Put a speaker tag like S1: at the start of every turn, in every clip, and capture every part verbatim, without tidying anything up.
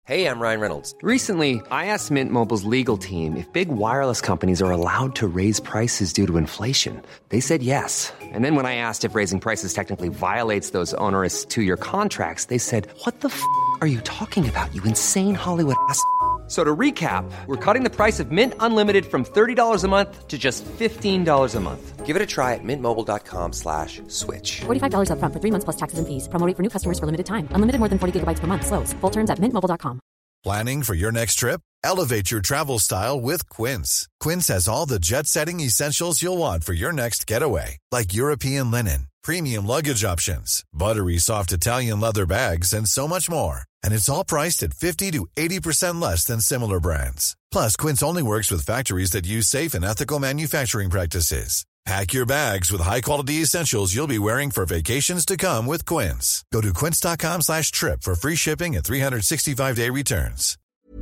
S1: Hey, I'm Ryan Reynolds.
S2: Recently, I asked Mint Mobile's legal team if big wireless companies are allowed to raise prices due to inflation. They said yes. And then when I asked if raising prices technically violates those onerous two-year contracts, they said, what the f*** are you talking about, you insane Hollywood ass f- So to recap, we're cutting the price of Mint Unlimited from thirty dollars a month to just fifteen dollars a month.
S1: Give it a try at mintmobile.com slash switch.
S3: forty-five dollars up front for three months plus taxes and fees. Promo rate for new customers for limited time. Unlimited more than forty gigabytes per month. Slows full terms at mint mobile dot com.
S4: Planning for your next trip? Elevate your travel style with Quince. Quince has all the jet-setting essentials you'll want for your next getaway, like European linen, premium luggage options, buttery soft Italian leather bags, and so much more. And it's all priced at fifty to eighty percent less than similar brands. Plus, Quince only works with factories that use safe and ethical manufacturing practices. Pack your bags with high-quality essentials you'll be wearing for vacations to come with Quince. Go to quince.com slash trip for free shipping and three sixty-five day returns.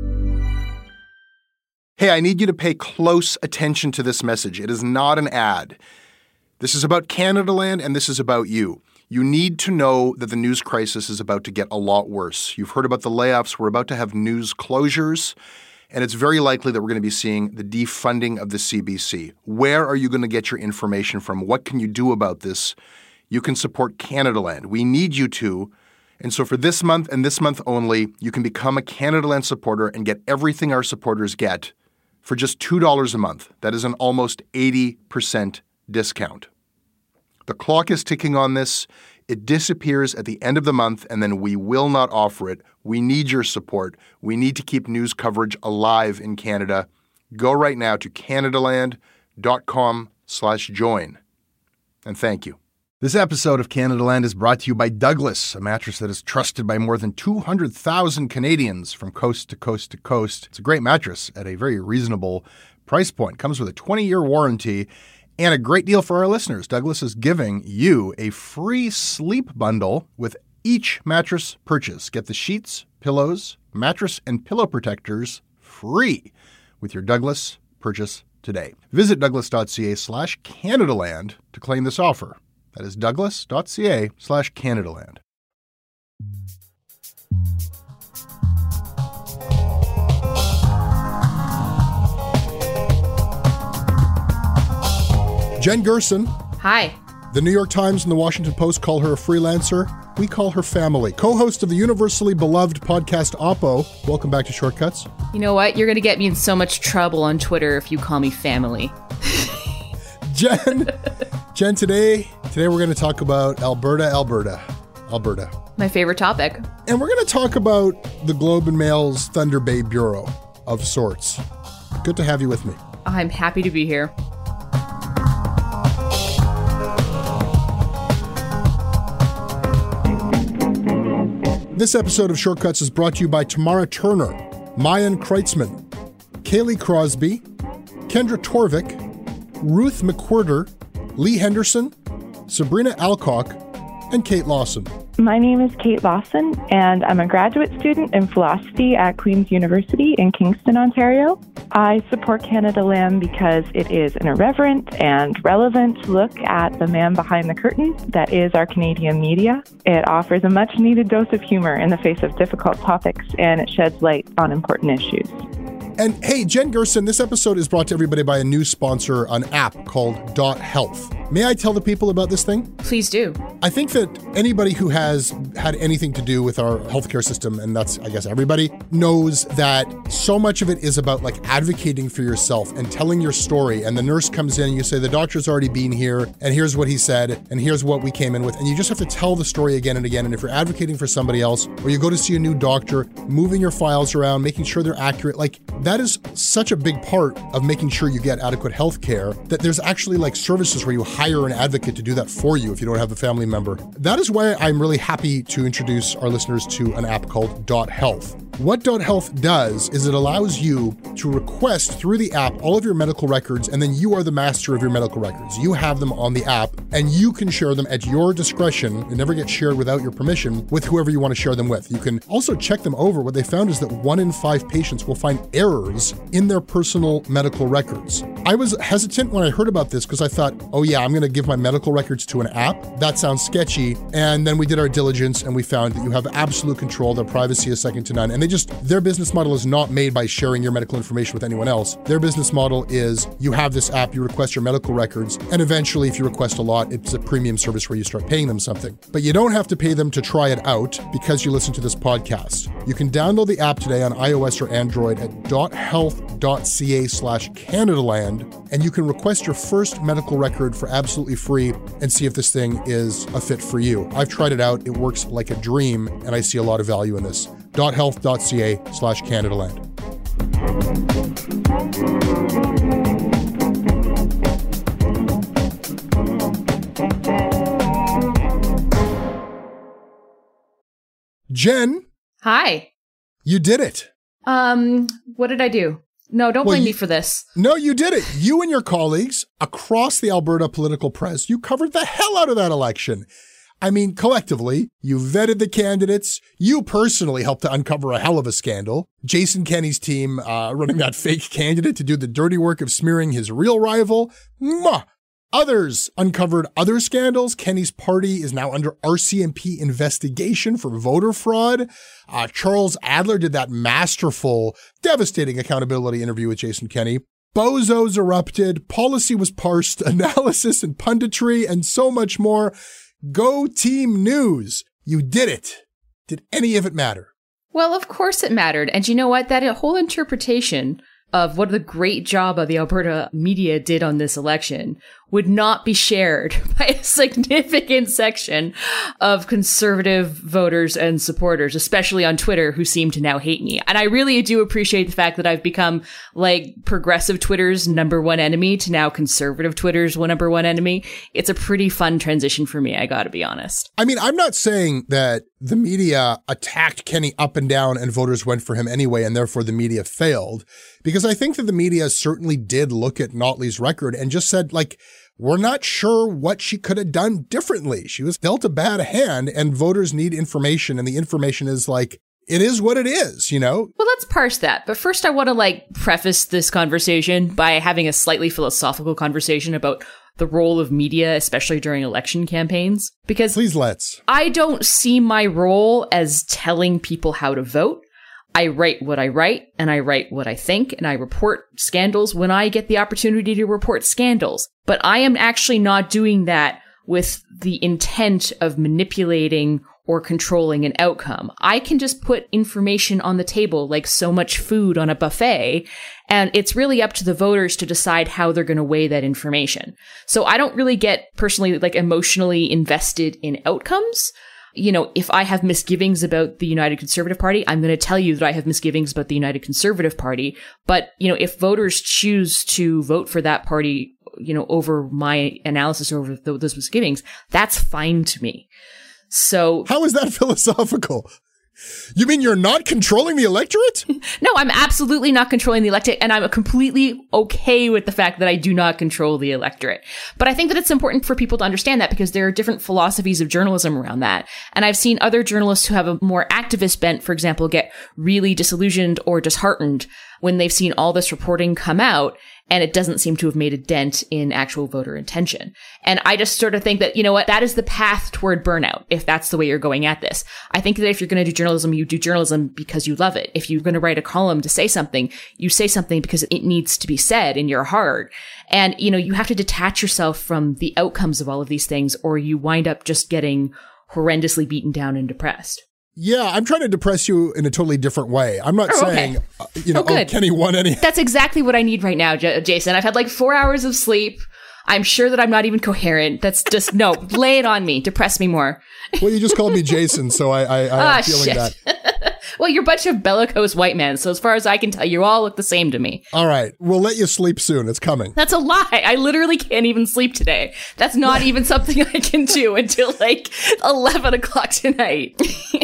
S5: Hey, I need you to pay close attention to this message. It is not an ad. This is about Canadaland, and this is about you. You need to know that the news crisis is about to get a lot worse. You've heard about the layoffs. We're about to have news closures. And it's very likely that we're going to be seeing the defunding of the C B C. Where are you going to get your information from? What can you do about this? You can support Canadaland. We need you to. And so for this month and this month only, you can become a Canadaland supporter and get everything our supporters get for just two dollars a month. That is an almost eighty percent discount. The clock is ticking on this. It disappears at the end of the month, and then we will not offer it. We need your support. We need to keep news coverage alive in Canada. Go right now to canadaland.com slash join. And thank you. This episode of Canadaland is brought to you by Douglas, a mattress that is trusted by more than two hundred thousand Canadians from coast to coast to coast. It's a great mattress at a very reasonable price point. Comes with a twenty-year warranty. And a great deal for our listeners. Douglas is giving you a free sleep bundle with each mattress purchase. Get the sheets, pillows, mattress, and pillow protectors free with your Douglas purchase today. Visit douglas.ca slash Canadaland to claim this offer. That is douglas.ca slash Canadaland. Jen Gerson.
S6: Hi.
S5: The New York Times and the Washington Post call her a freelancer. We call her family. Co-host of the universally beloved podcast Oppo. Welcome back to Shortcuts.
S6: You know what? You're going to get me in so much trouble on Twitter if you call me family.
S5: Jen, Jen, today, today we're going to talk about Alberta, Alberta, Alberta.
S6: My favorite topic.
S5: And we're going to talk about the Globe and Mail's Thunder Bay Bureau of sorts. Good to have you with me.
S6: I'm happy to be here.
S5: This episode of Shortcuts is brought to you by Tamara Turner, Mayan Kreitzman, Kaylee Crosby, Kendra Torvik, Ruth McWhirter, Lee Henderson, Sabrina Alcock, and Kate Lawson.
S7: My name is Kate Lawson, and I'm a graduate student in philosophy at Queen's University in Kingston, Ontario. I support Canadaland because it is an irreverent and relevant look at the man behind the curtain that is our Canadian media. It offers a much-needed dose of humor in the face of difficult topics, and it sheds light on important issues.
S5: And hey, Jen Gerson, this episode is brought to everybody by a new sponsor, an app called Dot Health. May I tell the people about this thing?
S6: Please do.
S5: I think that anybody who has had anything to do with our healthcare system, and that's, I guess, everybody, knows that so much of it is about like advocating for yourself and telling your story. And the nurse comes in and you say, the doctor's already been here, and here's what he said, and here's what we came in with. And you just have to tell the story again and again. And if you're advocating for somebody else, or you go to see a new doctor, moving your files around, making sure they're accurate, like that is such a big part of making sure you get adequate health care that there's actually like services where you hire an advocate to do that for you if you don't have a family member. That is why I'm really happy to introduce our listeners to an app called Dot Health. What Dot Health does is it allows you to request through the app all of your medical records, and then you are the master of your medical records. You have them on the app, and you can share them at your discretion. They never get shared without your permission with whoever you want to share them with. You can also check them over. What they found is that one in five patients will find errors in their personal medical records. I was hesitant when I heard about this because I thought, oh yeah, I'm going to give my medical records to an app. That sounds sketchy. And then we did our diligence and we found that you have absolute control. Their privacy is second to none. And
S8: And they just, their business model is not made by sharing your medical information with anyone else. Their business model is you have this app, you request your medical records, and eventually if you request a lot, it's a premium service where you start paying them something. But you don't have to pay them to try it out because you listen to this podcast. You can download the app today on iOS or Android at .health.ca slash Canadaland, and you can request your first medical record for absolutely free and see if this thing is a fit for you. I've tried it out. It works like a dream, and I see a lot of value in this. .health.ca slash Canadaland. Jen.
S6: Hi.
S8: You did it.
S6: Um, what did I do? No, don't
S8: Well,
S6: blame
S8: you-
S6: me for this.
S8: No, you did it. You and your colleagues across the Alberta political press, you covered the hell out of that election. I mean, collectively, you vetted the candidates. You personally helped to uncover a hell of a scandal. Jason Kenney's team uh, running that fake candidate to do the dirty work of smearing his real rival. Mwah! Others uncovered other scandals. Kenney's party is now under R C M P investigation for voter fraud. Uh, Charles Adler did that masterful, devastating accountability interview with Jason Kenney. Bozos erupted, policy was parsed, analysis and punditry, and so much more. Go Team News. You did it. Did any of it matter?
S6: Well, of course it mattered. And you know what? That whole interpretation of what the great job of the Alberta media did on this election would not be shared by a significant section of conservative voters and supporters, especially on Twitter, who seem to now hate me. And I really do appreciate the fact that I've become like progressive Twitter's number one enemy to now conservative Twitter's one number one enemy. It's a pretty fun transition for me, I gotta be honest.
S8: I mean, I'm not saying that the media attacked Kenney up and down and voters went for him anyway, and therefore the media failed, because I think that the media certainly did look at Notley's record and just said, like, we're not sure what she could have done differently. She was dealt a bad hand, and voters need information, and the information is like, it is what it is, you know?
S6: Well, let's parse that. But first, I want to like preface this conversation by having a slightly philosophical conversation about the role of media, especially during election campaigns. Because
S8: please let's.
S6: I don't see my role as telling people how to vote. I write what I write, and I write what I think, and I report scandals when I get the opportunity to report scandals. But I am actually not doing that with the intent of manipulating or controlling an outcome. I can just put information on the table like so much food on a buffet, and it's really up to the voters to decide how they're going to weigh that information. So I don't really get personally like emotionally invested in outcomes. You know, if I have misgivings about the United Conservative Party, I'm going to tell you that I have misgivings about the United Conservative Party. But, you know, if voters choose to vote for that party, you know, over my analysis over th- those misgivings, that's fine to me. So
S8: how is that philosophical? You mean you're not controlling the electorate?
S6: No, I'm absolutely not controlling the electorate, and I'm completely okay with the fact that I do not control the electorate. But I think that it's important for people to understand that, because there are different philosophies of journalism around that. And I've seen other journalists who have a more activist bent, for example, get really disillusioned or disheartened when they've seen all this reporting come out and it doesn't seem to have made a dent in actual voter intention. And I just sort of think that, you know what, that is the path toward burnout, if that's the way you're going at this. I think that if you're going to do journalism, you do journalism because you love it. If you're going to write a column to say something, you say something because it needs to be said in your heart. And, you know, you have to detach yourself from the outcomes of all of these things, or you wind up just getting horrendously beaten down and depressed.
S8: Yeah, I'm trying to depress you in a totally different way. I'm not
S6: Oh,
S8: saying,
S6: okay.
S8: uh, you know,
S6: Oh, good.
S8: oh, Kenney won any.
S6: That's exactly what I need right now, J- Jason. I've had like four hours of sleep. I'm sure that I'm not even coherent. That's just, no, lay it on me. Depress me more.
S8: Well, you just called me Jason, so I, I, I
S6: Ah,
S8: am feeling
S6: shit.
S8: that.
S6: Well, you're a bunch of bellicose white men, so as far as I can tell, you all look the same to me.
S8: All right, we'll let you sleep soon. It's coming.
S6: That's a lie. I literally can't even sleep today. That's not even something I can do until like eleven o'clock tonight.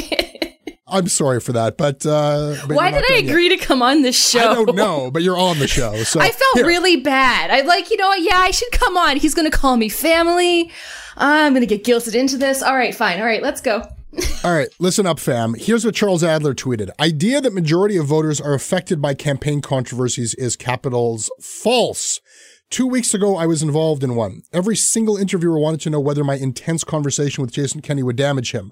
S8: I'm sorry for that, but, uh, but
S6: Why
S8: you're
S6: did
S8: not
S6: I
S8: done
S6: agree
S8: yet.
S6: to come on this show?
S8: I don't know, but you're on the show. So
S6: I felt
S8: here.
S6: really bad. I like, you know what? Yeah, I should come on. He's going to call me family. I'm going to get guilted into this. All right, fine. All right, let's go.
S8: All right, listen up, fam. Here's what Charles Adler tweeted. Idea that majority of voters are affected by campaign controversies is capitals false. Two weeks ago, I was involved in one. Every single interviewer wanted to know whether my intense conversation with Jason Kenney would damage him.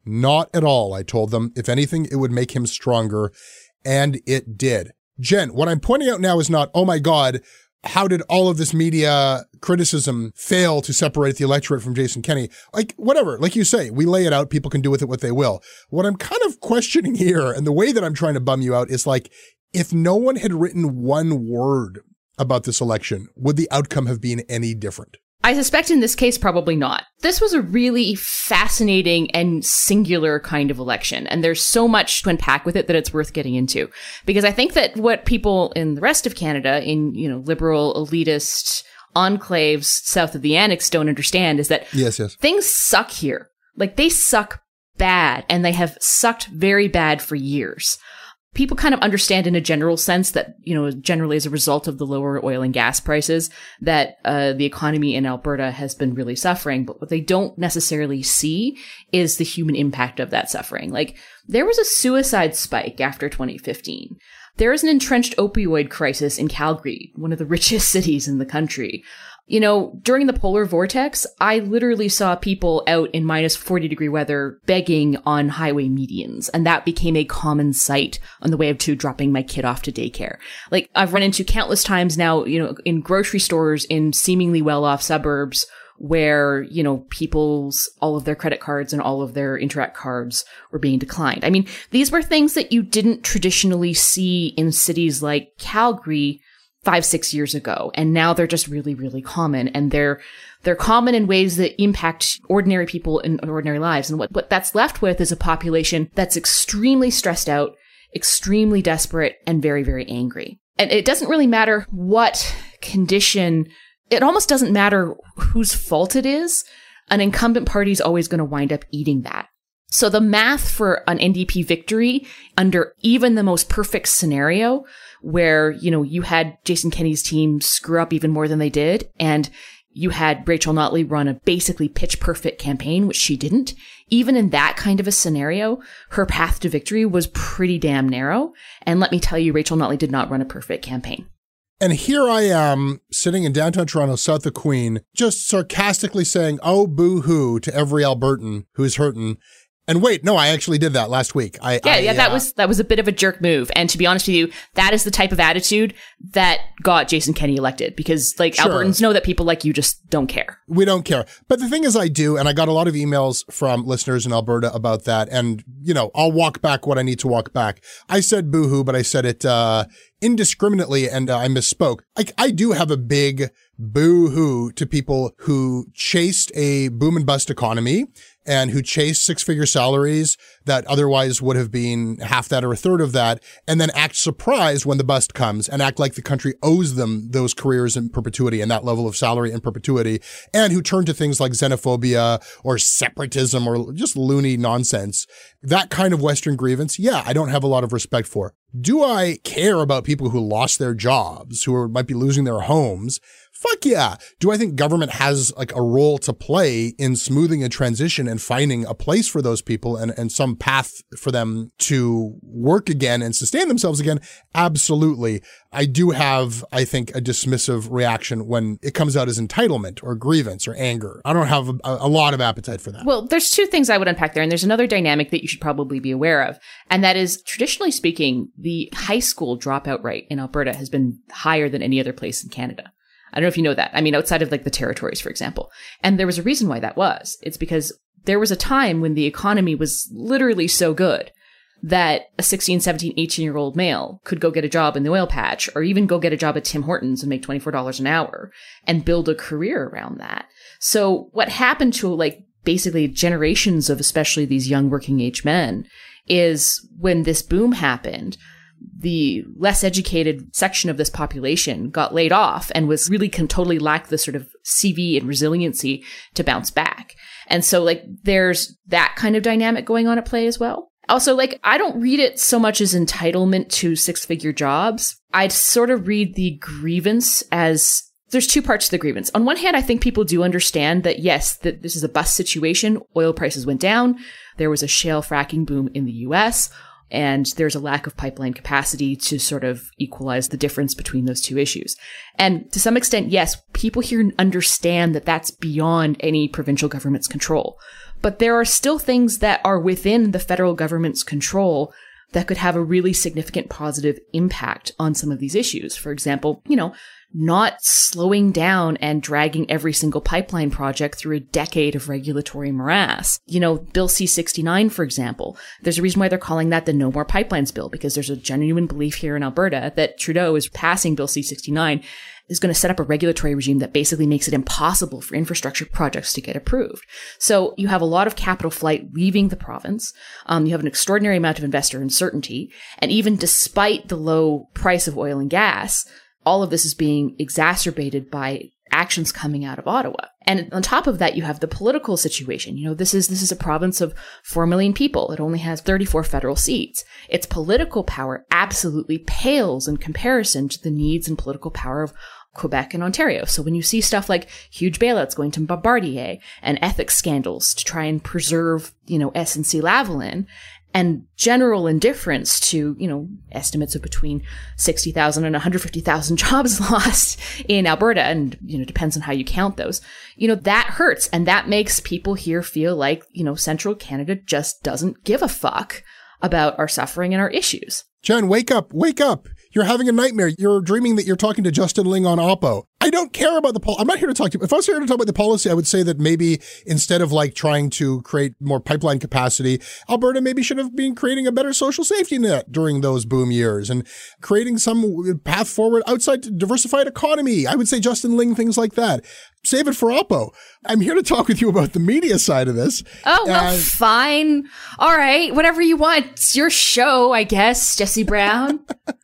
S8: Not at all, I told them. If anything, it would make him stronger. And it did. Jen, what I'm pointing out now is not, oh my God, how did all of this media criticism fail to separate the electorate from Jason Kenney? Like, whatever. Like you say, we lay it out. People can do with it what they will. What I'm kind of questioning here, and the way that I'm trying to bum you out, is like, if no one had written one word about this election, would the outcome have been any different?
S6: I suspect in this case, probably not. This was a really fascinating and singular kind of election, and there's so much to unpack with it that it's worth getting into. Because I think that what people in the rest of Canada, in, you know, liberal, elitist enclaves south of the Annex don't understand is that
S8: yes, yes.
S6: things suck here. Like, they suck bad, and they have sucked very bad for years. People kind of understand in a general sense that, you know, generally as a result of the lower oil and gas prices, that uh, the economy in Alberta has been really suffering. But what they don't necessarily see is the human impact of that suffering. Like, there was a suicide spike after twenty fifteen. There is an entrenched opioid crisis in Calgary, one of the richest cities in the country. You know, during the polar vortex, I literally saw people out in minus forty degree weather begging on highway medians. And that became a common sight on the way to dropping my kid off to daycare. Like, I've run into countless times now, you know, in grocery stores in seemingly well-off suburbs where, you know, people's, all of their credit cards and all of their Interac cards were being declined. I mean, these were things that you didn't traditionally see in cities like Calgary five, six years ago. And now they're just really, really common. And they're, they're common in ways that impact ordinary people in ordinary lives. And what, what that's left with is a population that's extremely stressed out, extremely desperate, and very, very angry. And it doesn't really matter what condition, it almost doesn't matter whose fault it is. An incumbent party is always going to wind up eating that. So the math for an N D P victory under even the most perfect scenario where, you know, you had Jason Kenney's team screw up even more than they did, and you had Rachel Notley run a basically pitch perfect campaign, which she didn't. Even in that kind of a scenario, her path to victory was pretty damn narrow. And let me tell you, Rachel Notley did not run a perfect campaign.
S8: And here I am, sitting in downtown Toronto, south of Queen, just sarcastically saying, oh, boo-hoo, to every Albertan who's hurtin'. And wait, no, I actually did that last week. I,
S6: yeah,
S8: I,
S6: yeah, that
S8: uh,
S6: was that was a bit of a jerk move. And to be honest with you, that is the type of attitude that got Jason Kenney elected, because like
S8: Sure.
S6: Albertans know that people like you just don't care.
S8: We don't care. But the thing is, I do, and I got a lot of emails from listeners in Alberta about that. And, you know, I'll walk back what I need to walk back. I said boo-hoo, but I said it uh, indiscriminately, and uh, I misspoke. I, I do have a big boo-hoo to people who chased a boom and bust economy and who chased six-figure salaries that otherwise would have been half that or a third of that, and then act surprised when the bust comes and act like the country owes them those careers in perpetuity and that level of salary in perpetuity, and who turn to things like xenophobia or separatism or just loony nonsense. That kind of Western grievance, yeah, I don't have a lot of respect for. Do I care about people who lost their jobs, who are, might be losing their homes? Fuck yeah. Do I think government has like a role to play in smoothing a transition and finding a place for those people and, and some path for them to work again and sustain themselves again? Absolutely. I do have, I think, a dismissive reaction when it comes out as entitlement or grievance or anger. I don't have a, a lot of appetite for that.
S6: Well, there's two things I would unpack there, and there's another dynamic that you should probably be aware of. And that is, traditionally speaking, the high school dropout rate in Alberta has been higher than any other place in Canada. I don't know if you know that. I mean, outside of like the territories, for example. And there was a reason why that was. It's because there was a time when the economy was literally so good that a sixteen, seventeen, eighteen year old male could go get a job in the oil patch, or even go get a job at Tim Hortons and make twenty-four dollars an hour and build a career around that. So what happened to like basically generations of especially these young working age men is when this boom happened, the less educated section of this population got laid off and was really can totally lack the sort of C V and resiliency to bounce back. And so like there's that kind of dynamic going on at play as well. Also, like, I don't read it so much as entitlement to six-figure jobs. I'd sort of read the grievance as there's two parts to the grievance. On one hand, I think people do understand that, yes, that this is a bust situation. Oil prices went down. There was a shale fracking boom in the U S, and there's a lack of pipeline capacity to sort of equalize the difference between those two issues. And to some extent, yes, people here understand that that's beyond any provincial government's control. But there are still things that are within the federal government's control that could have a really significant positive impact on some of these issues. For example, you know, not slowing down and dragging every single pipeline project through a decade of regulatory morass. You know, Bill C sixty-nine, for example, there's a reason why they're calling that the No More Pipelines Bill, because there's a genuine belief here in Alberta that Trudeau is passing Bill C sixty-nine is going to set up a regulatory regime that basically makes it impossible for infrastructure projects to get approved. So you have a lot of capital flight leaving the province. Um, you have an extraordinary amount of investor uncertainty. And even despite the low price of oil and gas, all of this is being exacerbated by actions coming out of Ottawa. And on top of that, you have the political situation. You know, this is this is a province of four million people. It only has thirty-four federal seats. Its political power absolutely pales in comparison to the needs and political power of Quebec and Ontario. So when you see stuff like huge bailouts going to Bombardier and ethics scandals to try and preserve, you know, S N C Lavalin, and general indifference to, you know, estimates of between sixty thousand and one hundred fifty thousand jobs lost in Alberta, and, you know, depends on how you count those, you know, that hurts. And that makes people here feel like, you know, Central Canada just doesn't give a fuck about our suffering and our issues.
S8: Jen, wake up, wake up. You're having a nightmare. You're dreaming that you're talking to Justin Ling on Oppo. I don't care about the pol- I'm not here to talk to you. If I was here to talk about the policy, I would say that maybe instead of like trying to create more pipeline capacity, Alberta maybe should have been creating a better social safety net during those boom years and creating some path forward outside to diversified economy. I would say Justin Ling, things like that. Save it for Oppo. I'm here to talk with you about the media side of this.
S6: Oh, well,
S8: and-
S6: fine. All right. Whatever you want. It's your show, I guess, Jesse Brown.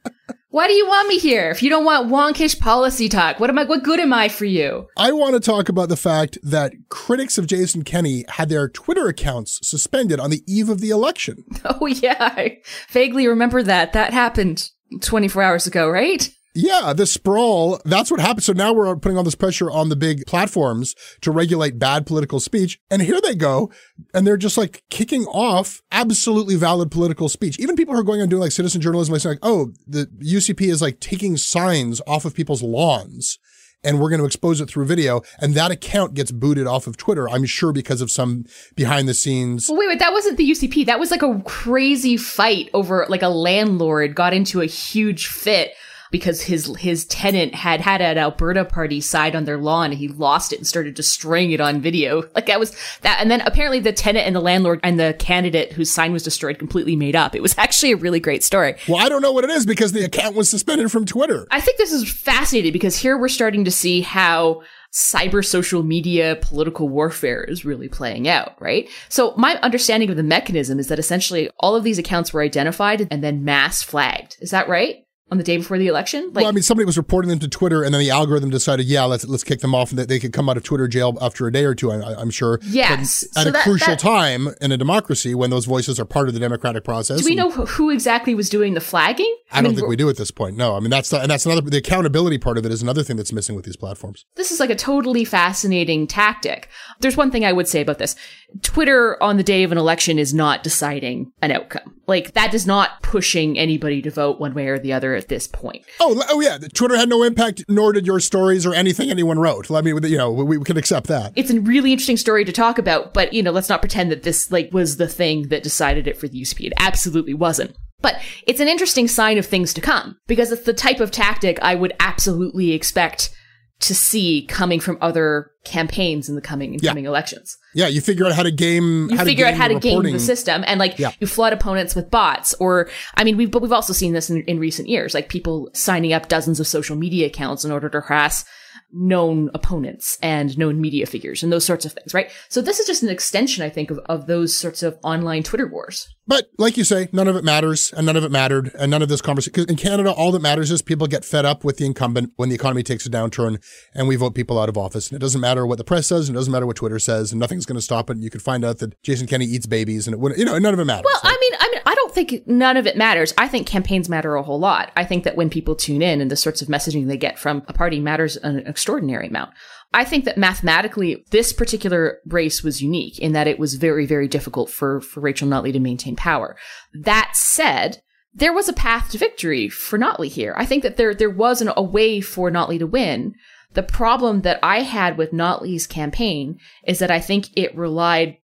S6: Why do you want me here? If you don't want wonkish policy talk, what am I, what good am I for you?
S8: I want to talk about the fact that critics of Jason Kenney had their Twitter accounts suspended on the eve of the election.
S6: Oh, yeah. I vaguely remember that. That happened twenty-four hours ago, right?
S8: Yeah, the sprawl, that's what happened. So now we're putting all this pressure on the big platforms to regulate bad political speech. And here they go. And they're just like kicking off absolutely valid political speech. Even people who are going on doing like citizen journalism, like, oh, the U C P is like taking signs off of people's lawns and we're going to expose it through video. And that account gets booted off of Twitter, I'm sure, because of some behind the scenes.
S6: Well, wait, wait, that wasn't the U C P. That was like a crazy fight over like a landlord got into a huge fit because his his tenant had had an Alberta party side on their lawn and he lost it and started destroying it on video. Like that was that. And then apparently the tenant and the landlord and the candidate whose sign was destroyed completely made up. It was actually a really great story.
S8: Well, I don't know what it is because the account was suspended from Twitter.
S6: I think this is fascinating because here we're starting to see how cyber social media political warfare is really playing out, right? So my understanding of the mechanism is that essentially all of these accounts were identified and then mass flagged. Is that right? On the day before the election? Like,
S8: well, I mean, somebody was reporting them to Twitter, and then the algorithm decided, yeah, let's let's kick them off, and that they could come out of Twitter jail after a day or two. I, I'm sure.
S6: Yes,
S8: but at
S6: so
S8: a
S6: that,
S8: crucial
S6: that,
S8: time in a democracy when those voices are part of the democratic process.
S6: Do we
S8: and,
S6: know who exactly was doing the flagging?
S8: I, I don't mean, think we do at this point. No, I mean that's the, and that's another the accountability part of it is another thing that's missing with these platforms.
S6: This is like a totally fascinating tactic. There's one thing I would say about this: Twitter on the day of an election is not deciding an outcome. Like that is not pushing anybody to vote one way or the other at this point.
S8: Oh, oh yeah. Twitter had no impact, nor did your stories or anything anyone wrote. I mean, you know, we, we can accept that.
S6: It's a really interesting story to talk about, but, you know, let's not pretend that this, like, was the thing that decided it for the U C P. It absolutely wasn't. But it's an interesting sign of things to come, because it's the type of tactic I would absolutely expect to see coming from other campaigns in the coming incoming yeah. elections.
S8: Yeah, you figure out how to game.
S6: You
S8: how
S6: figure
S8: to
S6: out how to
S8: reporting.
S6: game the system, and like yeah. you flood opponents with bots, or I mean, we but we've also seen this in, in recent years, like people signing up dozens of social media accounts in order to harass known opponents and known media figures and those sorts of things, right? So this is just an extension, I think, of, of those sorts of online Twitter wars.
S8: But like you say, none of it matters and none of it mattered and none of this conversation. Because in Canada, all that matters is people get fed up with the incumbent when the economy takes a downturn and we vote people out of office. And it doesn't matter what the press says and it doesn't matter what Twitter says and nothing's going to stop it. And you could find out that Jason Kenney eats babies and it wouldn't, you know, none of it matters.
S6: Well, I mean, I mean, I don't think none of it matters. I think campaigns matter a whole lot. I think that when people tune in and the sorts of messaging they get from a party matters an extraordinary amount. I think that mathematically, this particular race was unique in that it was very, very difficult for, for Rachel Notley to maintain power. That said, there was a path to victory for Notley here. I think that there, there was an, a way for Notley to win. The problem that I had with Notley's campaign is that I think it relied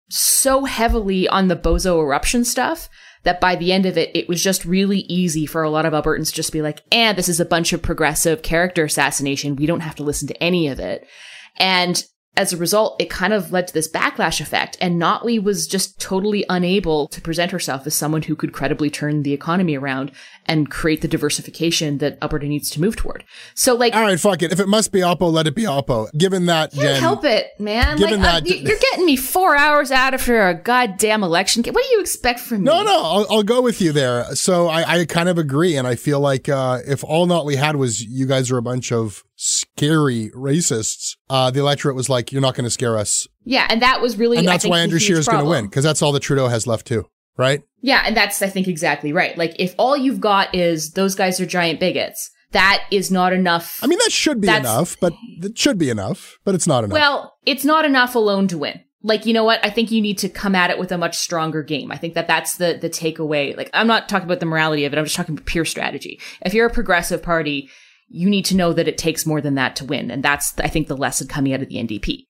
S6: so heavily on the bozo eruption stuff that by the end of it, it was just really easy for a lot of Albertans to just be like, eh, this is a bunch of progressive character assassination. We don't have to listen to any of it. And as a result, it kind of led to this backlash effect. And Notley was just totally unable to present herself as someone who could credibly turn the economy around and create the diversification that Alberta needs to move toward. So, like,
S8: all right, fuck it. If it must be Oppo, let it be Oppo. Given that,
S6: can't
S8: Jen,
S6: help it, man.
S8: Given
S6: like,
S8: that,
S6: I, you're getting me four hours out after a goddamn election. What do you expect from me?
S8: No, no, I'll, I'll go with you there. So I, I kind of agree, and I feel like uh, if all Notley had was you guys are a bunch of scary racists, uh, the electorate was like, you're not going to scare us.
S6: Yeah, and that was really,
S8: and that's
S6: I think,
S8: why Andrew Scheer's going to win, because that's all that Trudeau has left too, right?
S6: Yeah, and that's, I think, exactly right. Like, if all you've got is those guys are giant bigots, that is not enough.
S8: I mean, that should be
S6: That's-
S8: enough, but it should be enough, but it's not enough.
S6: Well, it's not enough alone to win. Like, you know what? I think you need to come at it with a much stronger game. I think that that's the the takeaway. Like, I'm not talking about the morality of it. I'm just talking about pure strategy. If you're a progressive party, you need to know that it takes more than that to win. And that's, I think, the lesson coming out of the N D P.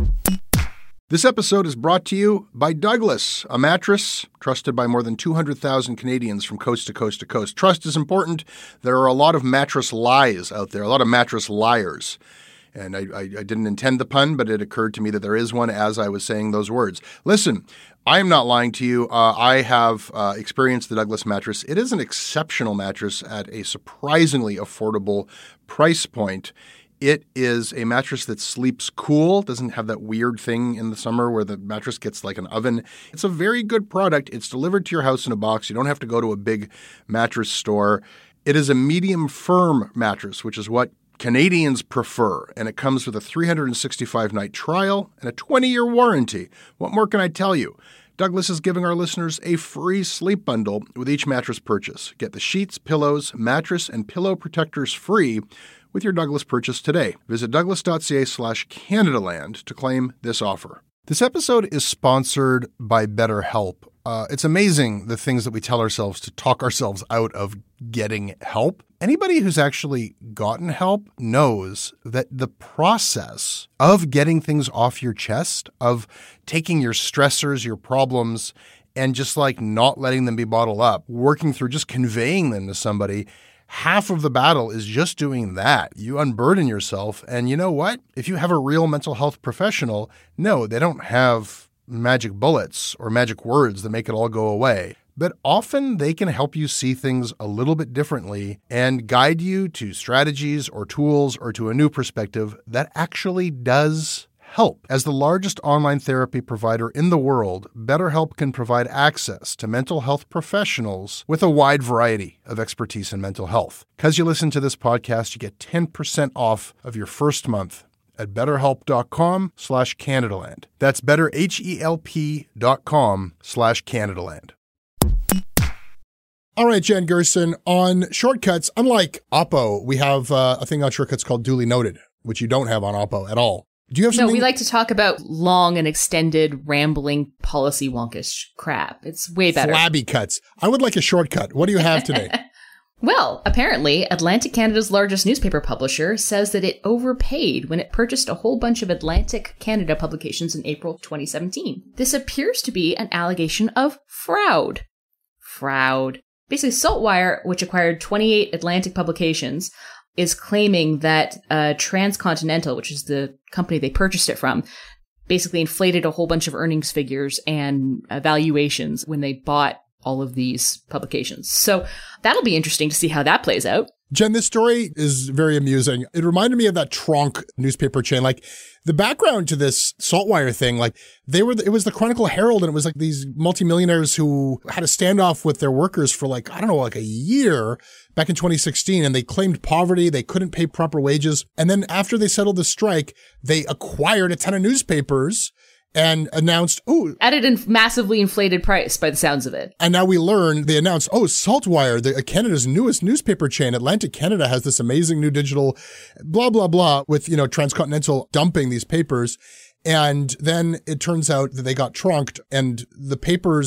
S5: This episode is brought to you by Douglas, a mattress trusted by more than two hundred thousand Canadians from coast to coast to coast. Trust is important. There are a lot of mattress lies out there, a lot of mattress liars. And I, I, I didn't intend the pun, but it occurred to me that there is one as I was saying those words. Listen, I am not lying to you. Uh, I have uh, experienced the Douglas mattress. It is an exceptional mattress at a surprisingly affordable price point. It is a mattress that sleeps cool, doesn't have that weird thing in the summer where the mattress gets like an oven. It's a very good product. It's delivered to your house in a box. You don't have to go to a big mattress store. It is a medium firm mattress, which is what Canadians prefer, and it comes with a three hundred sixty-five night trial and a twenty-year warranty. What more can I tell you? Douglas is giving our listeners a free sleep bundle with each mattress purchase. Get the sheets, pillows, mattress, and pillow protectors free with your Douglas purchase today. Visit douglas.ca slash Canadaland to claim this offer. This episode is sponsored by BetterHelp. Uh, it's amazing the things that we tell ourselves to talk ourselves out of getting help. Anybody who's actually gotten help knows that the process of getting things off your chest, of taking your stressors, your problems, and just like not letting them be bottled up, working through just conveying them to somebody, half of the battle is just doing that. You unburden yourself. And you know what? If you have a real mental health professional, no, they don't have magic bullets or magic words that make it all go away. But often they can help you see things a little bit differently and guide you to strategies or tools or to a new perspective that actually does help. As the largest online therapy provider in the world, BetterHelp can provide access to mental health professionals with a wide variety of expertise in mental health. Because you listen to this podcast, you get ten percent off of your first month at betterhelp.com slash Canadaland. That's betterhelp.com slash Canadaland.
S8: All right, Jen Gerson, on shortcuts, unlike Oppo, we have uh, a thing on shortcuts called Duly Noted, which you don't have on Oppo at all. Do you have something?
S6: No, we like to talk about long and extended, rambling, policy wonkish crap. It's way better.
S8: Flabby cuts. I would like a shortcut. What do you have today?
S6: Well, apparently, Atlantic Canada's largest newspaper publisher says that it overpaid when it purchased a whole bunch of Atlantic Canada publications in April twenty seventeen. This appears to be an allegation of fraud. Fraud. Basically, Saltwire, which acquired twenty-eight Atlantic publications, is claiming that uh, Transcontinental, which is the company they purchased it from, basically inflated a whole bunch of earnings figures and uh, valuations when they bought all of these publications. So that'll be interesting to see how that plays out.
S8: Jen, this story is very amusing. It reminded me of that Tronc newspaper chain. Like, the background to this Saltwire thing, like, they were, the, it was the Chronicle Herald, and it was like these multimillionaires who had a standoff with their workers for like, I don't know, like a year back in twenty sixteen, and they claimed poverty. They couldn't pay proper wages. And then after they settled the strike, they acquired a ton of newspapers and announced, oh,
S6: at an massively inflated price by the sounds of it.
S8: And now we learn, they announced, oh, Saltwire, the, Canada's newest newspaper chain, Atlantic Canada, has this amazing new digital blah, blah, blah, with, you know, Transcontinental dumping these papers. And then it turns out that they got trunked, and the papers,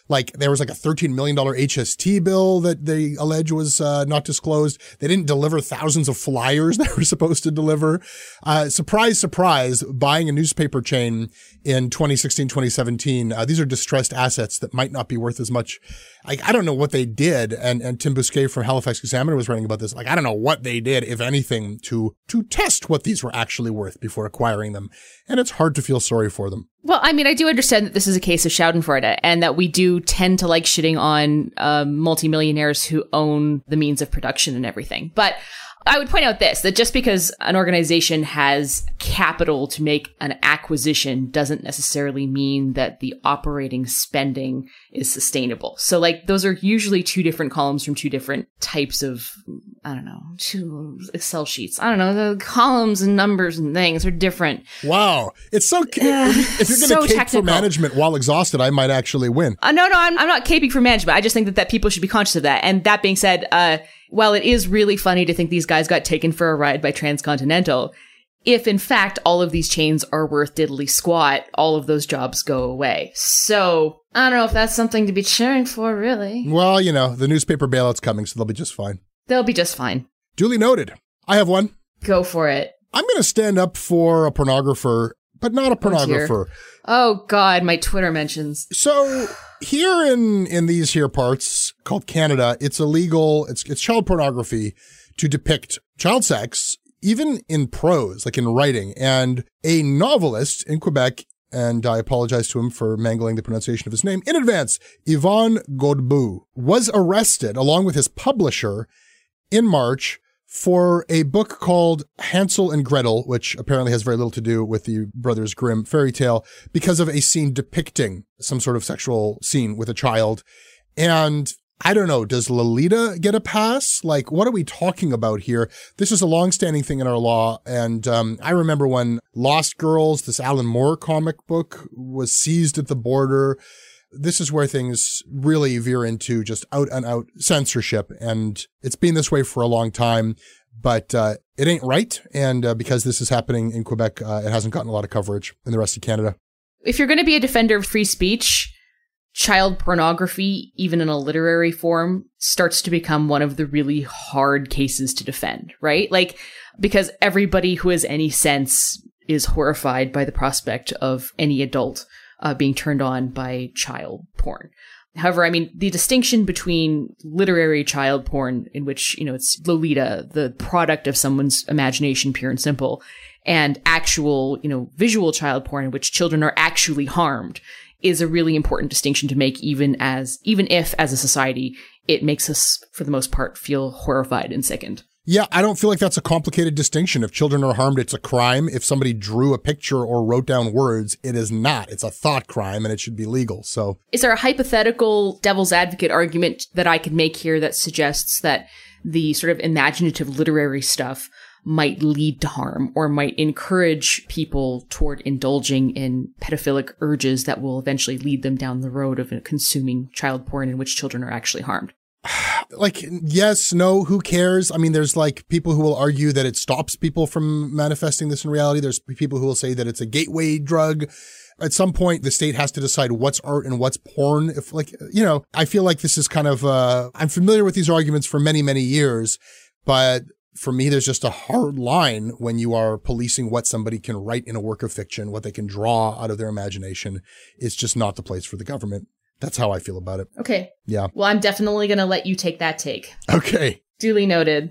S8: Like there was like a thirteen million dollars H S T bill that they allege was uh, not disclosed. They didn't deliver thousands of flyers they were supposed to deliver. Uh, surprise, surprise, buying a newspaper chain in twenty sixteen, twenty seventeen. Uh, these are distressed assets that might not be worth as much. Like, I don't know what they did. And, and Tim Bousquet from Halifax Examiner was writing about this. Like, I don't know what they did, if anything, to, to test what these were actually worth before acquiring them. And it's hard to feel sorry for them.
S6: Well, I mean, I do understand that this is a case of Schadenfreude and that we do tend to like shitting on uh, multimillionaires who own the means of production and everything. But I would point out this, that just because an organization has capital to make an acquisition doesn't necessarily mean that the operating spending is sustainable. So like those are usually two different columns from two different types of, I don't know, two Excel sheets. I don't know, the columns and numbers and things are different.
S8: Wow. It's so, uh, if you're going to
S6: so
S8: cape
S6: technical.
S8: for management while exhausted, I might actually win.
S6: Uh, no, no, I'm, I'm not caping for management. I just think that, that people should be conscious of that. And that being said, uh, while it is really funny to think these guys got taken for a ride by Transcontinental, if in fact all of these chains are worth diddly squat, all of those jobs go away. So I don't know if that's something to be cheering for, really.
S8: Well, you know, the newspaper bailout's coming, so they'll be just fine.
S6: They'll be just fine.
S8: Duly noted. I have one.
S6: Go for it.
S8: I'm going to stand up for a pornographer, but not a pornographer.
S6: Oh, oh God, my Twitter mentions.
S8: So here in, in these here parts called Canada, it's illegal, it's it's child pornography to depict child sex, even in prose, like in writing. And a novelist in Quebec, and I apologize to him for mangling the pronunciation of his name in advance, Yvon Godbout, was arrested along with his publisher in March for a book called Hansel and Gretel, which apparently has very little to do with the Brothers Grimm fairy tale, because of a scene depicting some sort of sexual scene with a child. And I don't know, does Lolita get a pass? Like, what are we talking about here? This is a longstanding thing in our law. And um, I remember when Lost Girls, this Alan Moore comic book, was seized at the border. This is where things really veer into just out and out censorship. And it's been this way for a long time, but uh, it ain't right. And uh, because this is happening in Quebec, uh, it hasn't gotten a lot of coverage in the rest of Canada.
S6: If you're going to be a defender of free speech, child pornography, even in a literary form, starts to become one of the really hard cases to defend, right? Like, because everybody who has any sense is horrified by the prospect of any adult Uh, being turned on by child porn. However, I mean, the distinction between literary child porn, in which, you know, it's Lolita, the product of someone's imagination, pure and simple, and actual, you know, visual child porn, in which children are actually harmed, is a really important distinction to make, even as, even if, as a society, it makes us, for the most part, feel horrified and sickened.
S8: Yeah, I don't feel like that's a complicated distinction. If children are harmed, it's a crime. If somebody drew a picture or wrote down words, it is not. It's a thought crime and it should be legal. So,
S6: is there a hypothetical devil's advocate argument that I could make here that suggests that the sort of imaginative literary stuff might lead to harm or might encourage people toward indulging in pedophilic urges that will eventually lead them down the road of consuming child porn in which children are actually harmed?
S8: Like, yes, no, who cares? I mean, there's like people who will argue that it stops people from manifesting this in reality. There's people who will say that it's a gateway drug. At some point, the state has to decide what's art and what's porn. If like, you know, I feel like this is kind of, uh, I'm familiar with these arguments for many, many years, but for me, there's just a hard line when you are policing what somebody can write in a work of fiction, what they can draw out of their imagination. It's just not the place for the government. That's how I feel about it.
S6: Okay.
S8: Yeah.
S6: Well, I'm definitely going to let you take that take.
S8: Okay.
S6: Duly noted.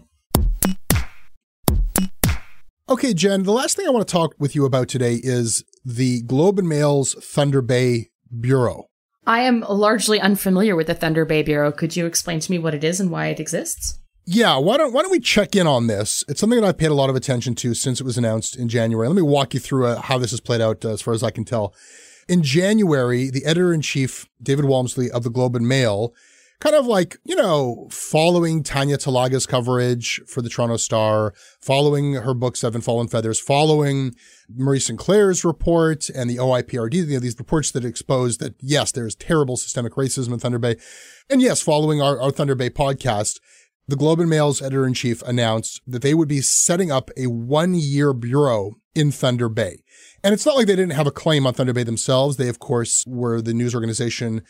S8: Okay, Jen, the last thing I want to talk with you about today is the Globe and Mail's Thunder Bay Bureau.
S6: I am largely unfamiliar with the Thunder Bay Bureau. Could you explain to me what it is and why it exists?
S8: Yeah, why don't why don't we check in on this? It's something that I've paid a lot of attention to since it was announced in January. Let me walk you through uh, how this has played out uh, as far as I can tell. In January, the editor-in-chief, David Walmsley of the Globe and Mail, kind of like, you know, following Tanya Talaga's coverage for the Toronto Star, following her book, Seven Fallen Feathers, following Marie Sinclair's report and the O I P R D, you know, these reports that expose that, yes, there's terrible systemic racism in Thunder Bay. And yes, following our, our Thunder Bay podcast, the Globe and Mail's editor-in-chief announced that they would be setting up a one-year bureau in Thunder Bay. And it's not like they didn't have a claim on Thunder Bay themselves. They, of course, were the news organization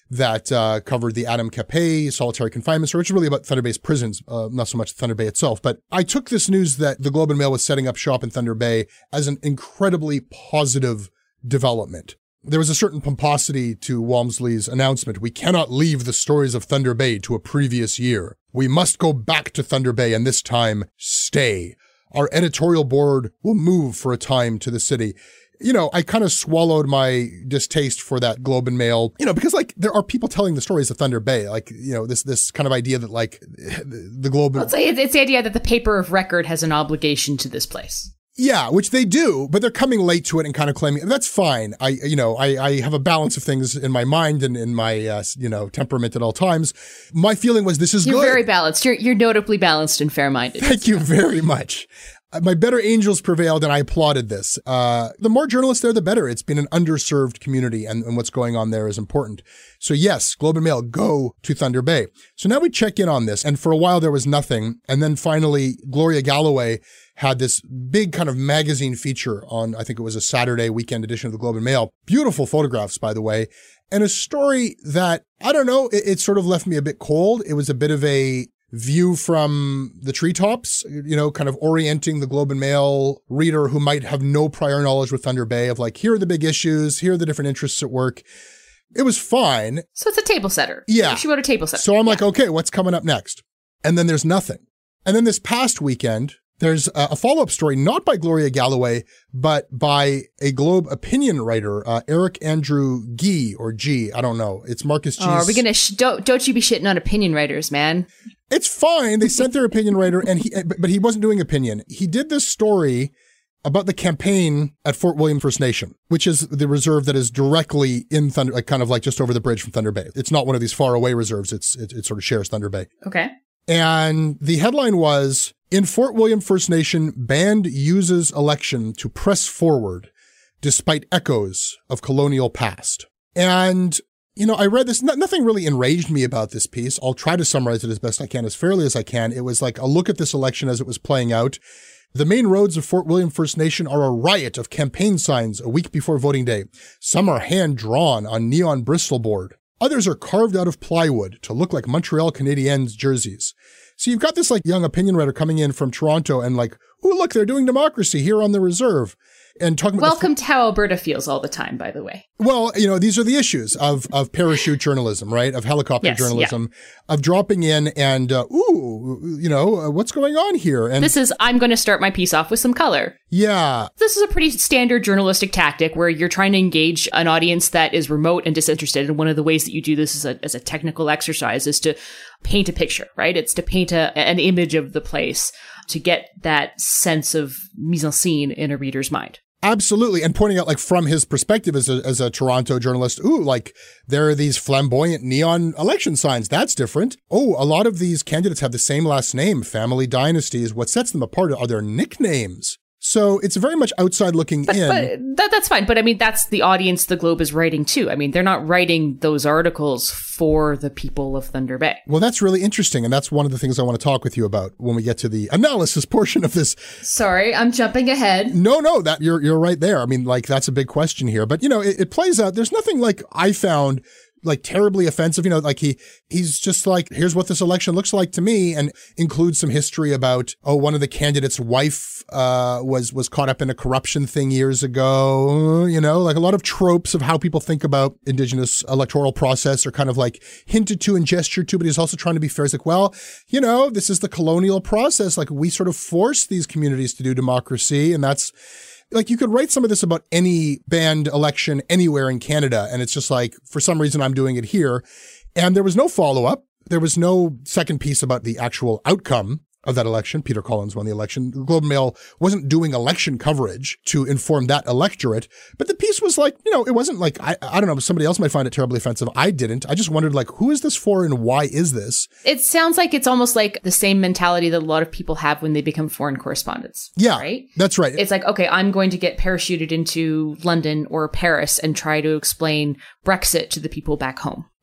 S8: that uh, covered the Adam Capet solitary confinement story, which is really about Thunder Bay's prisons, uh, not so much Thunder Bay itself. But I took this news that the Globe and Mail was setting up shop in Thunder Bay as an incredibly positive development. There was a certain pomposity to Walmsley's announcement. We cannot leave the stories of Thunder Bay to a previous year. We must go back to Thunder Bay and this time stay. Our editorial board will move for a time to the city. You know, I kind of swallowed my distaste for that Globe and Mail, you know, because like there are people telling the stories of Thunder Bay, like, you know, this this kind of idea that like the Globe.
S6: Well, it's, it's the idea that the paper of record has an obligation to this place.
S8: Yeah, which they do, but they're coming late to it and kind of claiming that's fine. I, you know, I, I have a balance of things in my mind and in my, uh, you know, temperament at all times. My feeling was this is
S6: You're
S8: good.
S6: very balanced. You're you're notably balanced and fair-minded.
S8: Thank you very much. Uh, my better angels prevailed and I applauded this. Uh, the more journalists there, the better. It's been an underserved community and, and what's going on there is important. So yes, Globe and Mail, go to Thunder Bay. So now we check in on this. And for a while there was nothing. And then finally, Gloria Galloway had this big kind of magazine feature on, I think it was a Saturday weekend edition of the Globe and Mail. Beautiful photographs, by the way. And a story that, I don't know, it, it sort of left me a bit cold. It was a bit of a view from the treetops, you know, kind of orienting the Globe and Mail reader who might have no prior knowledge with Thunder Bay of like, here are the big issues, here are the different interests at work. It was fine.
S6: So it's a table setter.
S8: Yeah.
S6: She wrote a table setter.
S8: So I'm
S6: yeah.
S8: like, okay, what's coming up next? And then there's nothing. And then this past weekend, there's a, a follow-up story, not by Gloria Galloway, but by a Globe opinion writer, uh, Eric Andrew Gee, or G, I don't know. It's Marcus G's.
S6: Oh, are we going to, sh- don't, don't you be shitting on opinion writers, man.
S8: It's fine. They sent their opinion writer, and he, but he wasn't doing opinion. He did this story about the campaign at Fort William First Nation, which is the reserve that is directly in Thunder, like kind of like just over the bridge from Thunder Bay. It's not one of these far away reserves. It's, it, it sort of shares Thunder Bay.
S6: Okay.
S8: And the headline was, in Fort William First Nation, band uses election to press forward despite echoes of colonial past. And, you know, I read this, no, nothing really enraged me about this piece. I'll try to summarize it as best I can, as fairly as I can. It was like a look at this election as it was playing out. The main roads of Fort William First Nation are a riot of campaign signs a week before voting day. Some are hand-drawn on neon Bristol board. Others are carved out of plywood to look like Montreal Canadiens jerseys. So you've got this like young opinion writer coming in from Toronto and like, oh, look, they're doing democracy here on the reserve. And talking about
S6: Welcome to how Alberta feels all the time, by the way.
S8: Well, you know, these are the issues of of parachute journalism, right? Of helicopter yes, journalism, yeah. Of dropping in and, uh, ooh, you know, uh, what's going on here? And
S6: this is, I'm going to start my piece off with some color.
S8: Yeah.
S6: This is a pretty standard journalistic tactic where you're trying to engage an audience that is remote and disinterested. And one of the ways that you do this as a, as a technical exercise is to paint a picture, right? It's to paint a, an image of the place to get that sense of mise en scene in a reader's mind.
S8: Absolutely. And pointing out, like, from his perspective as a, as a Toronto journalist, ooh, like, there are these flamboyant neon election signs. That's different. Oh, a lot of these candidates have the same last name, family dynasties. What sets them apart are their nicknames. So it's very much outside looking
S6: but,
S8: in.
S6: But that, that's fine. But I mean, that's the audience the Globe is writing to. I mean, they're not writing those articles for the people of Thunder Bay.
S8: Well, that's really interesting. And that's one of the things I want to talk with you about when we get to the analysis portion of this.
S6: Sorry, I'm jumping ahead.
S8: No, no, that you're you're right there. I mean, like, that's a big question here. But, you know, it, it plays out. There's nothing like I found like terribly offensive, you know, like he, he's just like, here's what this election looks like to me, and includes some history about, oh, one of the candidates' wife, uh, was, was caught up in a corruption thing years ago, you know, like a lot of tropes of how people think about Indigenous electoral process are kind of like hinted to and gestured to, but he's also trying to be fair. He's like, well, you know, this is the colonial process. Like, we sort of force these communities to do democracy, and that's, like, you could write some of this about any banned election anywhere in Canada, and it's just like, for some reason, I'm doing it here. And there was no follow-up. There was no second piece about the actual outcome of that election. Peter Collins won the election. The Globe and Mail wasn't doing election coverage to inform that electorate, but the piece was like, you know, it wasn't like, I, I don't know, somebody else might find it terribly offensive. I didn't. I just wondered, like, who is this for and why is this?
S6: It sounds like it's almost like the same mentality that a lot of people have when they become foreign correspondents.
S8: Yeah,
S6: right?
S8: That's right.
S6: It's like, okay, I'm going to get parachuted into London or Paris and try to explain Brexit to the people back home.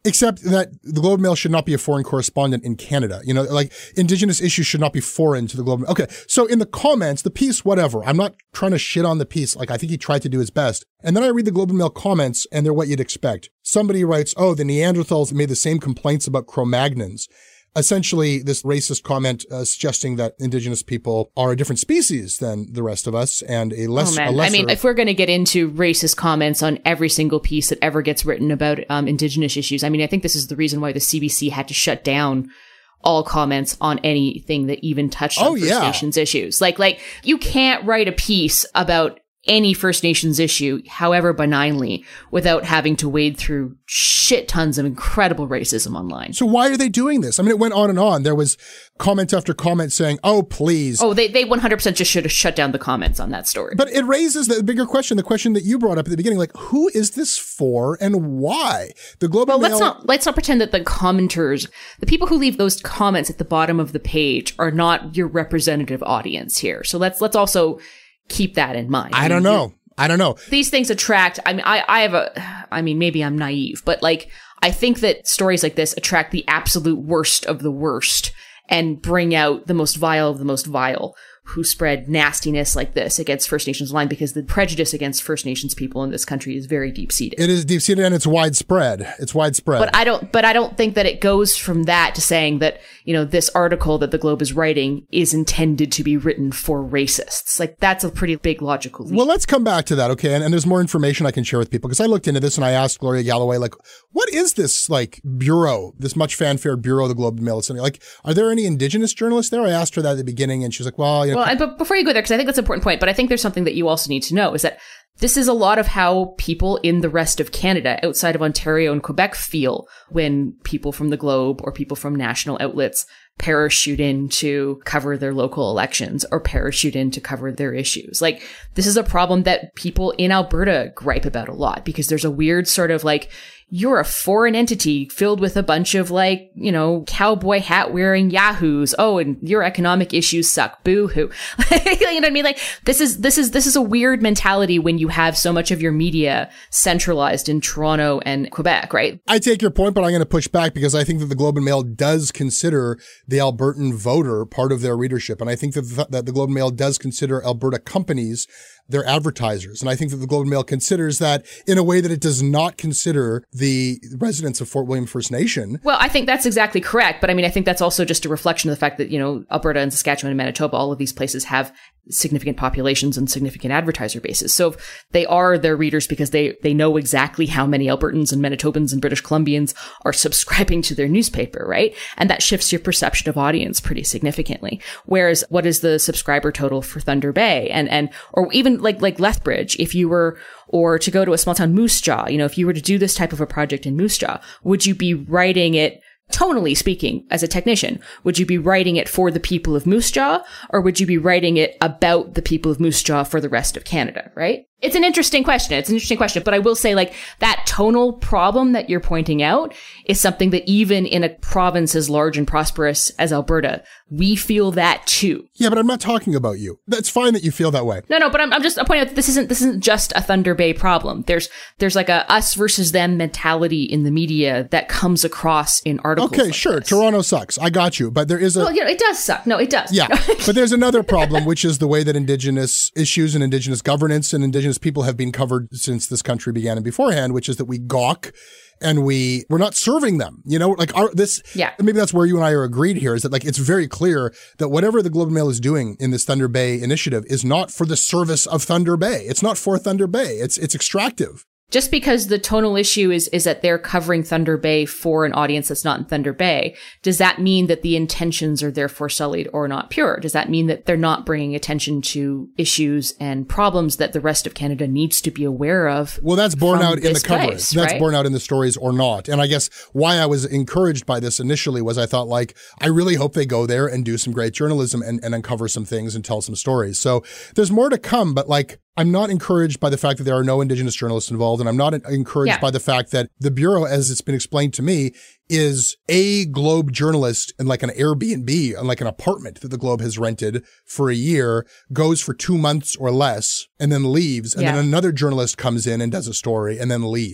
S8: Except that the Globe and Mail should not be a foreign correspondent in Canada. You know, like Indigenous issues should not be foreign to the Globe and Mail. Okay, so in the comments, the piece, whatever, I'm not trying to shit on the piece. Like, I think he tried to do his best. And then I read the Globe and Mail comments, and they're what you'd expect. Somebody writes, oh, the Neanderthals made the same complaints about Cro-Magnons. Essentially, this racist comment uh, suggesting that Indigenous people are a different species than the rest of us and a less.
S6: Oh, man.
S8: A lesser-
S6: I mean, if we're going to get into racist comments on every single piece that ever gets written about um, Indigenous issues, I mean, I think this is the reason why the C B C had to shut down all comments on anything that even touched on
S8: oh,
S6: First
S8: yeah.
S6: Nations issues. Like, like you can't write a piece about any First Nations issue, however benignly, without having to wade through shit tons of incredible racism online.
S8: So why are they doing this? I mean, it went on and on. There was comment after comment saying, oh, please.
S6: Oh, they, they one hundred percent just should have shut down the comments on that story.
S8: But it raises the bigger question, the question that you brought up at the beginning, like, who is this for and why? The Globe
S6: well,
S8: and Mail-
S6: let's not let's not pretend that the commenters, the people who leave those comments at the bottom of the page, are not your representative audience here. So let's let's also keep that in mind.
S8: I don't know. I don't know.
S6: These things attract, I mean, I, I have a, I mean, maybe I'm naive, but like, I think that stories like this attract the absolute worst of the worst and bring out the most vile of the most vile, who spread nastiness like this against First Nations Online, because the prejudice against First Nations people in this country is very deep-seated.
S8: It is deep-seated and it's widespread. It's widespread.
S6: But I don't, but I don't think that it goes from that to saying that, you know, this article that the Globe is writing is intended to be written for racists. Like, that's a pretty big logical leap.
S8: Well, let's come back to that, okay? And, and there's more information I can share with people, because I looked into this and I asked Gloria Galloway, like, what is this, like, bureau, this much fanfared bureau of the Globe and Mail? It's like, are there any Indigenous journalists there? I asked her that at the beginning, and she was like, well, you know.
S6: Well, and, but before you go there, because I think that's an important point, but I think there's something that you also need to know, is that this is a lot of how people in the rest of Canada, outside of Ontario and Quebec, feel when people from the Globe or people from national outlets parachute in to cover their local elections or parachute in to cover their issues. Like, this is a problem that people in Alberta gripe about a lot, because there's a weird sort of like, you're a foreign entity filled with a bunch of like, you know, cowboy hat wearing yahoos. Oh, and your economic issues suck. Boo hoo. You know what I mean? Like, this is, this is, this is a weird mentality when you have so much of your media centralized in Toronto and Quebec, right?
S8: I take your point, but I'm going to push back, because I think that the Globe and Mail does consider the Albertan voter part of their readership. And I think that the, that the Globe and Mail does consider Alberta companies their advertisers. And I think that the Globe and Mail considers that in a way that it does not consider the residents of Fort William First Nation.
S6: Well, I think that's exactly correct. But I mean, I think that's also just a reflection of the fact that, you know, Alberta and Saskatchewan and Manitoba, all of these places have significant populations and significant advertiser bases. So they are their readers because they, they know exactly how many Albertans and Manitobans and British Columbians are subscribing to their newspaper, right? And that shifts your perception of audience pretty significantly. Whereas what is the subscriber total for Thunder Bay? And, and, or even like, like Lethbridge, if you were, or to go to a small town, Moose Jaw, you know, if you were to do this type of a project in Moose Jaw, would you be writing it, tonally speaking, as a technician, would you be writing it for the people of Moose Jaw, or would you be writing it about the people of Moose Jaw for the rest of Canada, right? It's an interesting question. It's an interesting question, but I will say, like, that tonal problem that you're pointing out is something that even in a province as large and prosperous as Alberta, we feel that too.
S8: Yeah, but I'm not talking about you. That's fine that you feel that way.
S6: No, no, but I'm, I'm just I'm pointing out that this isn't this isn't just a Thunder Bay problem. There's there's like a us versus them mentality in the media that comes across in articles.
S8: Okay,
S6: like
S8: sure.
S6: this.
S8: Toronto sucks. I got you, but there is a
S6: well, you know, it does suck. No, it does.
S8: Yeah, but there's another problem, which is the way that Indigenous issues and Indigenous governance and Indigenous people have been covered since this country began and beforehand, which is that we gawk and we we're not serving them. You know, like our this.
S6: Yeah.
S8: Maybe that's where you and I are agreed here, is that like it's very clear that whatever the Globe and Mail is doing in this Thunder Bay initiative is not for the service of Thunder Bay. It's not for Thunder Bay. It's it's extractive.
S6: Just because the tonal issue is is that they're covering Thunder Bay for an audience that's not in Thunder Bay, does that mean that the intentions are therefore sullied or not pure? Does that mean that they're not bringing attention to issues and problems that the rest of Canada needs to be aware of?
S8: Well, that's borne out in the coverage.
S6: Place,
S8: that's
S6: right?
S8: borne out in the stories or not. And I guess why I was encouraged by this initially was I thought, like, I really hope they go there and do some great journalism and, and uncover some things and tell some stories. So there's more to come, but like, I'm not encouraged by the fact that there are no Indigenous journalists involved, and I'm not encouraged
S6: yeah.
S8: by the fact that the Bureau, as it's been explained to me, is a Globe journalist in like an Airbnb, in like an apartment that the Globe has rented for a year, goes for two months or less, and then leaves, and
S6: yeah.
S8: then another journalist comes in and does a story and then leaves.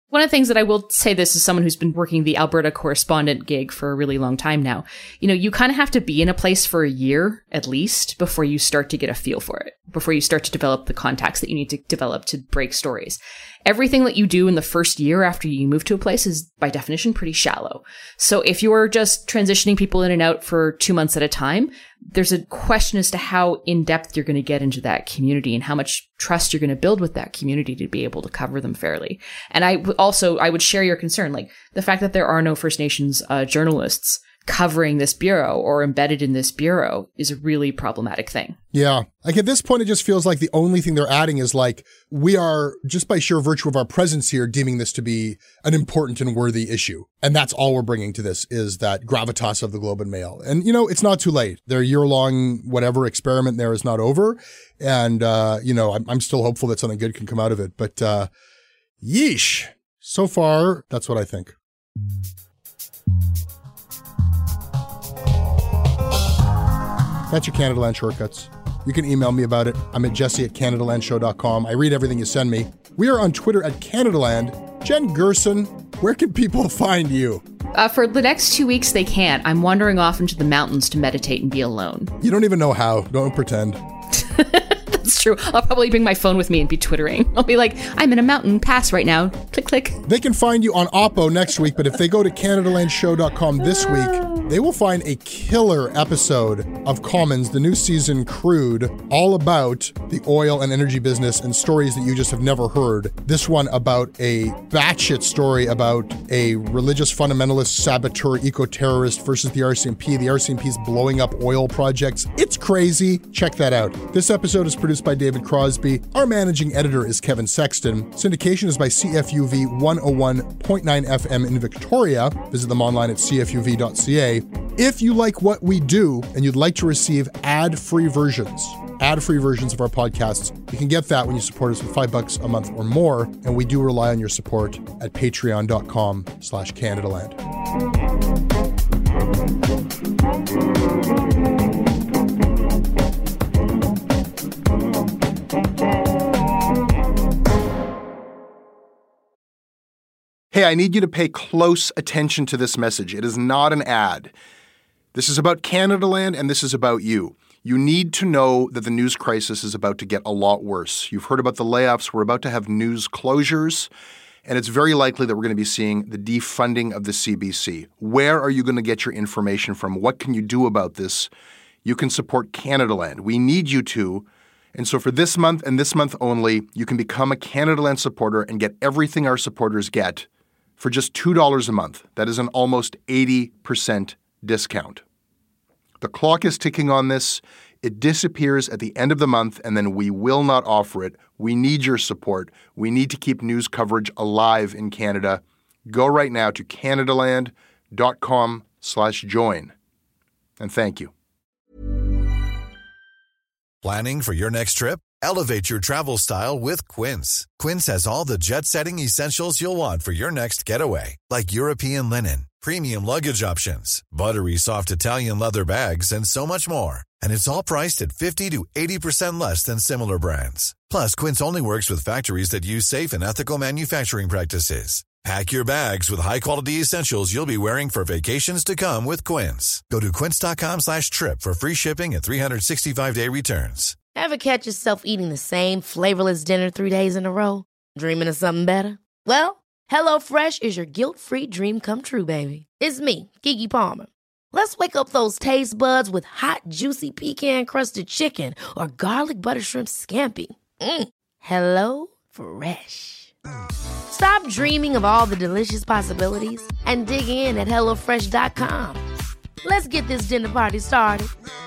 S6: One of the things that I will say this as someone who's been working the Alberta correspondent gig for a really long time now, you know, you kind of have to be in a place for a year at least before you start to get a feel for it, before you start to develop the contacts that you need to develop to break stories. Everything that you do in the first year after you move to a place is by definition pretty shallow. So if you're just transitioning people in and out for two months at a time, there's a question as to how in depth you're going to get into that community and how much trust you're going to build with that community to be able to cover them fairly. And I w- also, I would share your concern, like the fact that there are no First Nations uh, journalists covering this bureau or embedded in this bureau is a really problematic thing.
S8: Yeah. Like at this point, it just feels like the only thing they're adding is like, we are, just by sheer virtue of our presence here, deeming this to be an important and worthy issue. And that's all we're bringing to this is that gravitas of the Globe and Mail. And, you know, it's not too late. Their year-long whatever experiment there is not over. And, uh, you know, I'm, I'm still hopeful that something good can come out of it. But, uh, yeesh. So far, that's what I think. That's your Canadaland Shortcuts. You can email me about it. I'm at jesse at canadaland show dot com. I read everything you send me. We are on Twitter at Canadaland. Jen Gerson, where can people find you?
S6: Uh, for the next two weeks, they can't. I'm wandering off into the mountains to meditate and be alone.
S8: You don't even know how. Don't pretend.
S6: That's true. I'll probably bring my phone with me and be twittering. I'll be like, I'm in a mountain pass right now. Click, click.
S8: They can find you on Oppo next week, but if they go to canadaland show dot com this week, they will find a killer episode of Commons, the new season Crude, all about the oil and energy business and stories that you just have never heard. This one about a batshit story about a religious fundamentalist saboteur eco-terrorist versus the R C M P. The R C M P is blowing up oil projects. It's crazy. Check that out. This episode is produced by David Crosby. Our managing editor is Kevin Sexton. Syndication is by C F U V one oh one point nine F M in Victoria. Visit them online at c f u v dot c a. If you like what we do and you'd like to receive ad-free versions, ad-free versions of our podcasts, you can get that when you support us with five bucks a month or more. And we do rely on your support at patreon dot com slash Canadaland.
S5: Hey, I need you to pay close attention to this message. It is not an ad. This is about Canadaland, and this is about you. You need to know that the news crisis is about to get a lot worse. You've heard about the layoffs. We're about to have news closures, and it's very likely that we're going to be seeing the defunding of the C B C. Where are you going to get your information from? What can you do about this? You can support Canadaland. We need you to. And so for this month and this month only, you can become a Canadaland supporter and get everything our supporters get for just two dollars a month. That is an almost eighty percent discount. The clock is ticking on this. It disappears at the end of the month, and then we will not offer it. We need your support. We need to keep news coverage alive in Canada. Go right now to canadaland dot com slash join. And thank you.
S4: Planning for your next trip? Elevate your travel style with Quince. Quince has all the jet-setting essentials you'll want for your next getaway, like European linen, premium luggage options, buttery soft Italian leather bags, and so much more. And it's all priced at fifty to eighty percent less than similar brands. Plus, Quince only works with factories that use safe and ethical manufacturing practices. Pack your bags with high-quality essentials you'll be wearing for vacations to come with Quince. Go to quince dot com slash trip for free shipping and three sixty-five day returns.
S9: Ever catch yourself eating the same flavorless dinner three days in a row? Dreaming of something better? Well, HelloFresh is your guilt-free dream come true, baby. It's me, Keke Palmer. Let's wake up those taste buds with hot, juicy pecan-crusted chicken or garlic butter shrimp scampi. Mm. Hello Fresh. Stop dreaming of all the delicious possibilities and dig in at hello fresh dot com. Let's get this dinner party started.